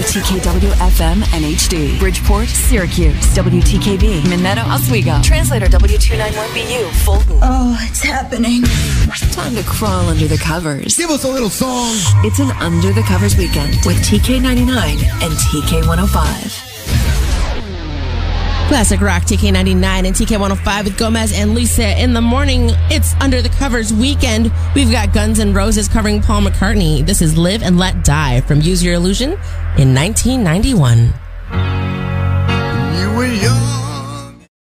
WTKW FM NHD, Bridgeport, Syracuse, WTKB, Minetto, Oswego, Translator W291BU, Fulton. Oh, it's happening. Time to crawl under the covers. Give us a little song. It's an Under the Covers weekend with TK99 and TK105. Classic Rock, TK99 and TK105 with Gomez and Lisa in the morning. It's Under the Covers weekend. We've got Guns N' Roses covering Paul McCartney. This is Live and Let Die from Use Your Illusion in 1991. You were young.